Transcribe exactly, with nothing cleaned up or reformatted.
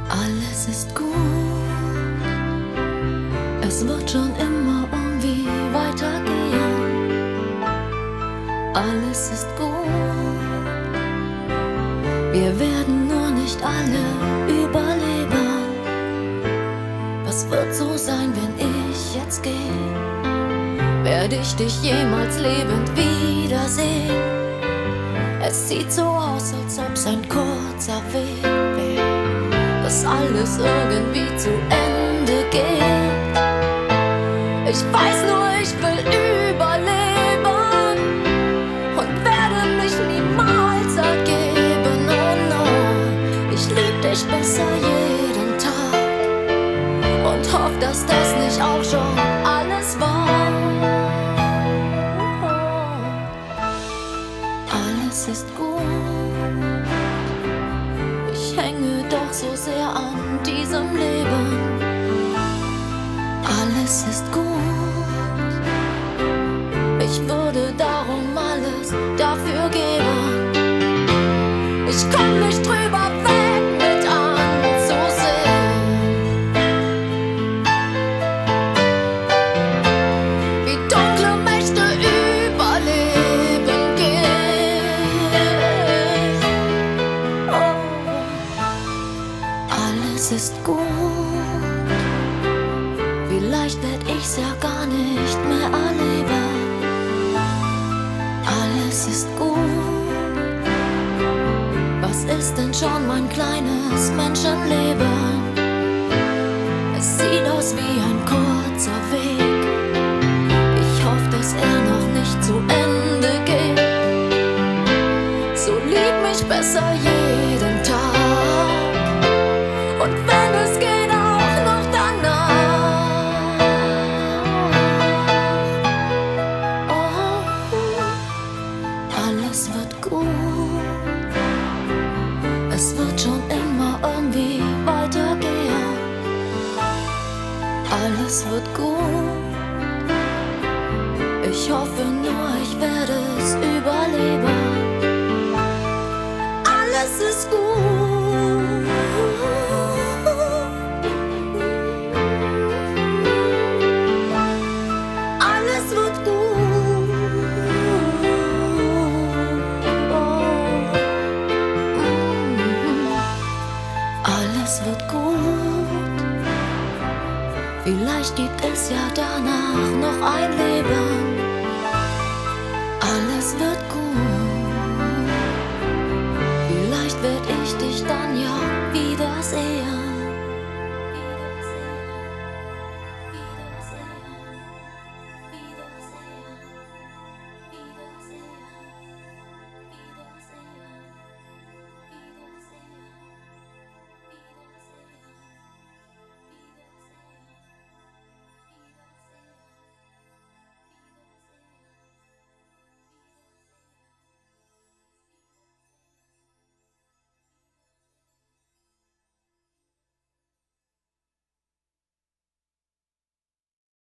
Alles ist gut, es wird schon immer irgendwie weitergehen. Alles ist gut, wir werden nur nicht alle überleben. Was wird so sein, wenn ich jetzt gehe? Werde ich dich jemals lebend wiedersehen? Es sieht so aus, als ob's ein kurzer Weg wäre, dass alles irgendwie zu Ende geht. Ich weiß nur, ich will überleben und werde mich niemals ergeben. Oh no, ich lieb dich besser jeden Tag und hoff, dass das nicht auch schon alles war. Alles ist gut, ich hänge doch so sehr an diesem Leben. Alles ist gut, ich würde darum alles dafür geben. Ich komm nicht drüber weg mit anzusehen, wie dunkle Mächte überleben gehen. Oh. Alles ist gut, vielleicht werd ich's ja gar nicht mehr erleben. Alles ist gut, was ist denn schon mein kleines Menschenleben? Es sieht aus wie ein kurzer Weg, ich hoffe, dass er noch nicht zu Ende geht. So lieb mich besser jeden Tag und wenn es geht auch noch danach. Oh, alles wird gut, es wird schon immer irgendwie weitergehen. Alles wird gut, ich hoffe nur, ich werde es überleben. Alles ist gut. Alles wird gut. Oh. Mm. Alles wird gut. Vielleicht gibt es ja danach noch ein Leben. Alles wird gut.